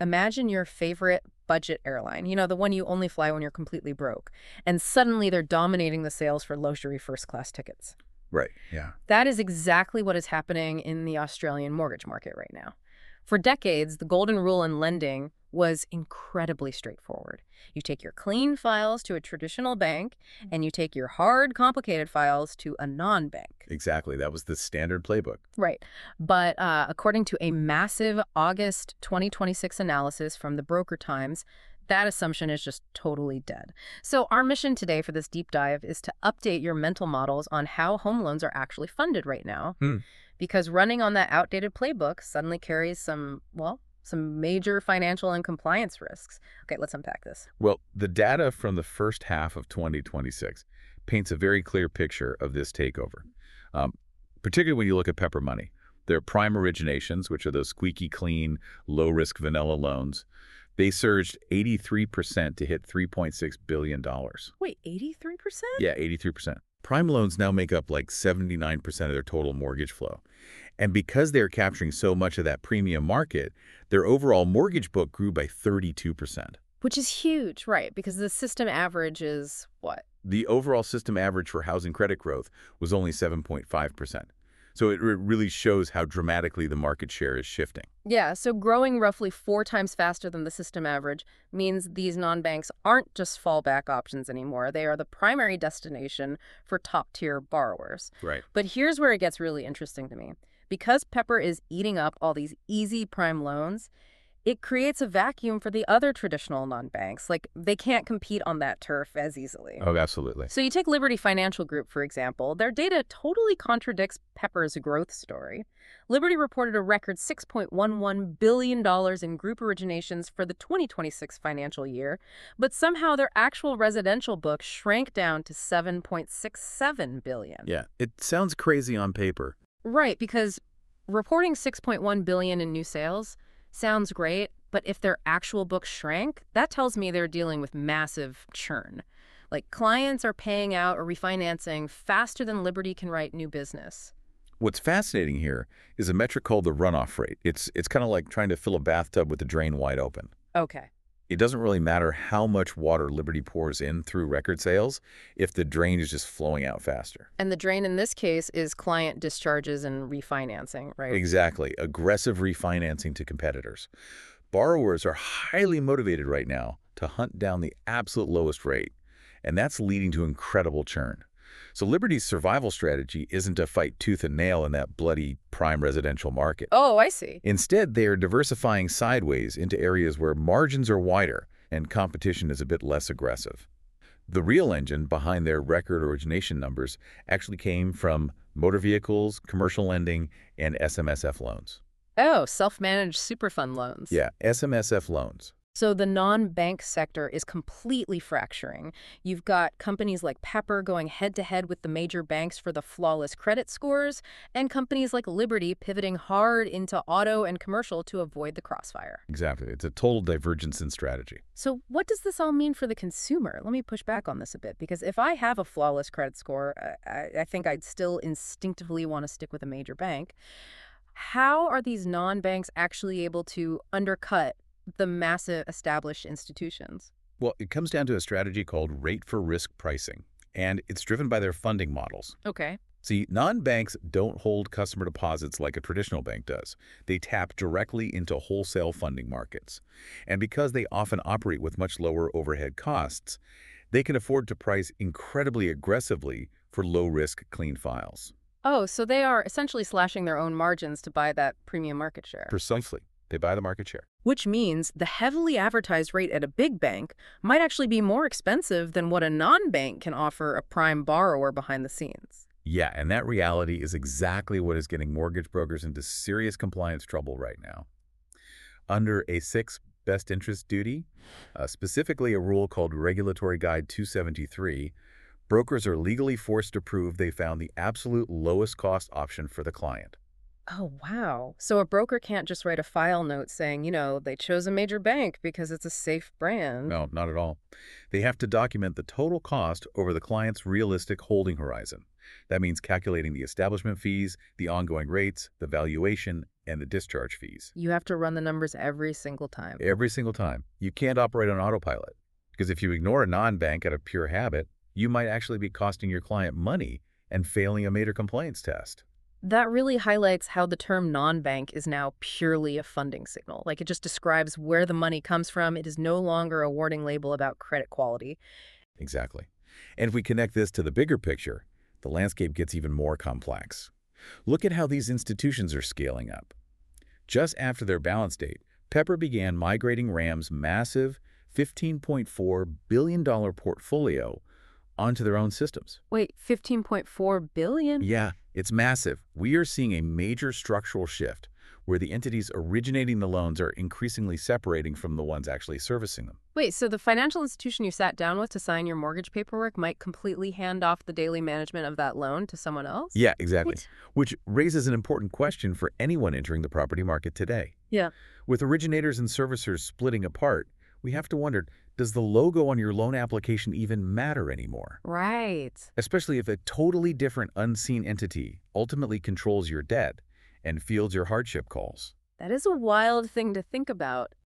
Imagine your favorite budget airline, the one you only fly when you're completely broke, and suddenly they're dominating the sales for luxury first-class tickets. Right. Yeah. That is exactly what is happening in the Australian mortgage market right now. For decades, the golden rule in lending was incredibly straightforward. You take your clean files to a traditional bank, and you take your hard, complicated files to a non-bank. Exactly. That was the standard playbook. Right. But according to a massive August 2026 analysis from the Broker Times, that assumption is just totally dead. So our mission today for this deep dive is to update your mental models on how home loans are actually funded right now. Because running on that outdated playbook suddenly carries some major financial and compliance risks. Okay, let's unpack this. Well, the data from the first half of 2026 paints a very clear picture of this takeover, particularly when you look at Pepper Money. Their prime originations, which are those squeaky clean, low-risk vanilla loans, they surged 83% to hit $3.6 billion. Wait, 83%? Yeah, 83%. Prime loans now make up like 79% of their total mortgage flow. And because they're capturing so much of that premium market, their overall mortgage book grew by 32%. Which is huge, right? Because the system average is what? The overall system average for housing credit growth was only 7.5%. So it really shows how dramatically the market share is shifting. Yeah, so growing roughly 4 times faster than the system average means these non-banks aren't just fallback options anymore. They are the primary destination for top-tier borrowers. Right. But here's where it gets really interesting to me. Because Pepper is eating up all these easy prime loans, it creates a vacuum for the other traditional non-banks. Like, they can't compete on that turf as easily. Oh, absolutely. So you take Liberty Financial Group, for example. Their data totally contradicts Pepper's growth story. Liberty reported a record $6.11 billion in group originations for the 2026 financial year, but somehow their actual residential book shrank down to $7.67 billion. Yeah, it sounds crazy on paper. Right, because reporting $6.1 billion in new sales sounds great, but if their actual book shrank, that tells me they're dealing with massive churn. Like, clients are paying out or refinancing faster than Liberty can write new business. What's fascinating here is a metric called the runoff rate. It's kind of like trying to fill a bathtub with the drain wide open. Okay. It doesn't really matter how much water Liberty pours in through record sales if the drain is just flowing out faster. And the drain in this case is client discharges and refinancing, right? Exactly. Aggressive refinancing to competitors. Borrowers are highly motivated right now to hunt down the absolute lowest rate, and that's leading to incredible churn. So Liberty's survival strategy isn't to fight tooth and nail in that bloody prime residential market. Oh, I see. Instead, they are diversifying sideways into areas where margins are wider and competition is a bit less aggressive. The real engine behind their record origination numbers actually came from motor vehicles, commercial lending, and SMSF loans. Oh, self-managed superfund loans. Yeah, SMSF loans. So the non-bank sector is completely fracturing. You've got companies like Pepper going head-to-head with the major banks for the flawless credit scores, and companies like Liberty pivoting hard into auto and commercial to avoid the crossfire. Exactly. It's a total divergence in strategy. So what does this all mean for the consumer? Let me push back on this a bit, because if I have a flawless credit score, I think I'd still instinctively want to stick with a major bank. How are these non-banks actually able to undercut the massive established institutions? Well, it comes down to a strategy called rate for risk pricing, and it's driven by their funding models. Okay. See, non-banks don't hold customer deposits like a traditional bank does. They tap directly into wholesale funding markets. And because they often operate with much lower overhead costs, they can afford to price incredibly aggressively for low-risk clean files. Oh, so they are essentially slashing their own margins to buy that premium market share. Precisely. They buy the market share. Which means the heavily advertised rate at a big bank might actually be more expensive than what a non-bank can offer a prime borrower behind the scenes. Yeah, and that reality is exactly what is getting mortgage brokers into serious compliance trouble right now. Under A6 best interest duty, specifically a rule called Regulatory Guide 273, brokers are legally forced to prove they found the absolute lowest cost option for the client. Oh, wow. So a broker can't just write a file note saying, they chose a major bank because it's a safe brand. No, not at all. They have to document the total cost over the client's realistic holding horizon. That means calculating the establishment fees, the ongoing rates, the valuation, and the discharge fees. You have to run the numbers every single time. Every single time. You can't operate on autopilot. Because if you ignore a non-bank out of pure habit, you might actually be costing your client money and failing a major compliance test. That really highlights how the term non-bank is now purely a funding signal. Like it just describes where the money comes from. It is no longer a warning label about credit quality. Exactly. And if we connect this to the bigger picture, the landscape gets even more complex. Look at how these institutions are scaling up. Just after their balance date, Pepper began migrating Ram's massive $15.4 billion portfolio onto their own systems. Wait, 15.4 billion? Yeah, it's massive. We are seeing a major structural shift where the entities originating the loans are increasingly separating from the ones actually servicing them. Wait, so the financial institution you sat down with to sign your mortgage paperwork might completely hand off the daily management of that loan to someone else? Yeah, exactly. What? Which raises an important question for anyone entering the property market today. Yeah. With originators and servicers splitting apart, we have to wonder, does the logo on your loan application even matter anymore? Right. Especially if a totally different unseen entity ultimately controls your debt and fields your hardship calls. That is a wild thing to think about.